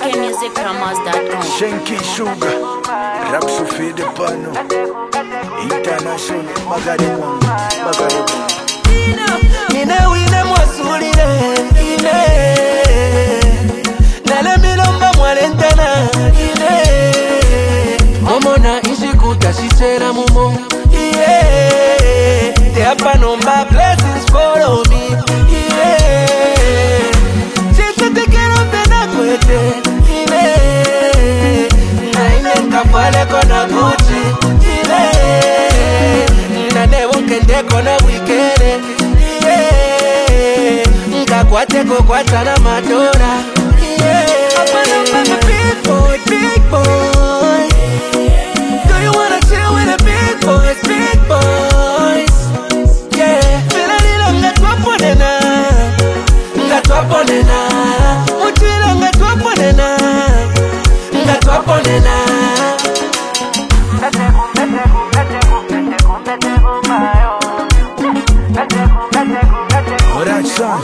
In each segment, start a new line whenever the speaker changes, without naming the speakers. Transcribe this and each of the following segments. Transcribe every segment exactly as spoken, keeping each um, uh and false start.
k music promos dot com.
Shenki Sugar, Rapso Fede Pano, International, Magari One, Magari One.
Ine wine mwasulile, ine Nale milomba mwalentana, ine Momo na ishi kutashisera mumo, yeah Te apanomba blessings follow me, yeah Chise te quiero tena kwete, ine Na ine nkafale kona Gucci, ine Na nebo kende kona wikere, Kwateko kwatana madora, yeah. I'm a big boy, big boy. Do you wanna chill with the big boys, big boys? Yeah. Feel a little ngatwa ponena, ngatwa ponena. Muchira ngatwa ponena, ngatwa ponena.
Alright, son.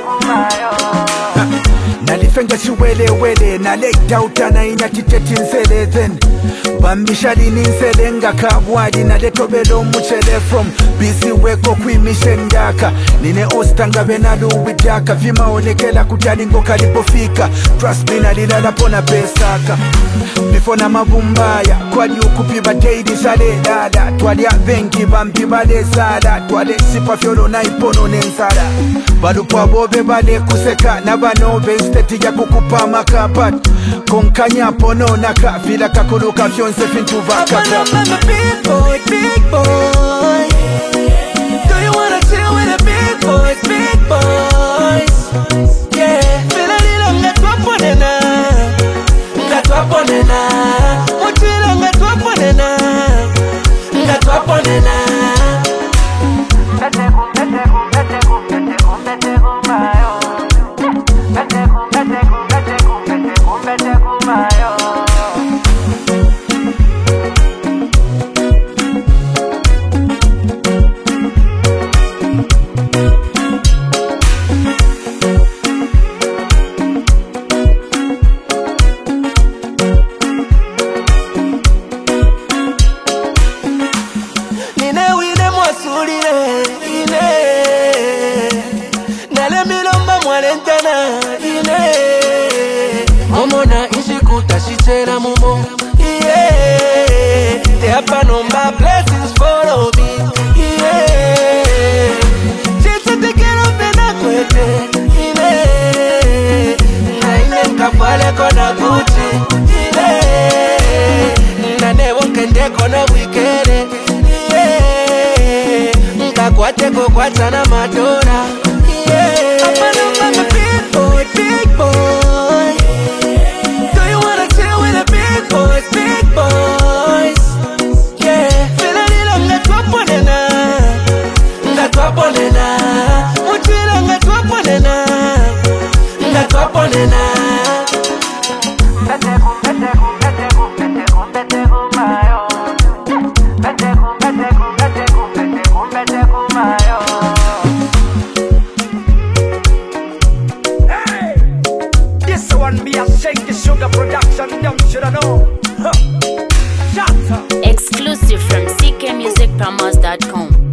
Nalifenga siwele wele na late out na ina titeti nsele then Bambishali ninsele nga kabwadi na letobelo mchele from Busy weko kwimishen yaka Nine ostanga benalu widaka Vima onekela kutalingo kalipofika Trust me na lilala pona pesaka Before na mabumbaya Kwali ukupiba daily sale dada Twali ya vengi bambi bale sada Twale sipa fyolo na ipono nensada Balupwa bobe bale kuseka Na banobe steti ya kukupa makapat Konkanya pono naka Fila kakuluka fyonse fintu vakaka
I'm a big boy, big boy. Do you wanna chill with the big boys, big boys? Yeah. Feel a little ngatwa ponena, ngatwa ponena. Muchira ngatwa ponena, ngatwa ponena. Momo na ishi kutashisera mumo, yeah Te apanomba blessings follow me, yeah Chise te quiero tena kwete, ine Na ine nkafale kona Gucci, ine Na nebo kende kona wikere, yeah Nkakwateko kwatana madora, yeah I'm a big boy, big boy. Do you wanna chill with the big boys, big boys? Yeah. Feel a little ngatwa ponena, ngatwa ponena. Muchira ngatwa ponena, ngatwa ponena.
Me a Shenki Sugar production, don't you know? Huh. Shut up.
Exclusive from c k music promos dot com.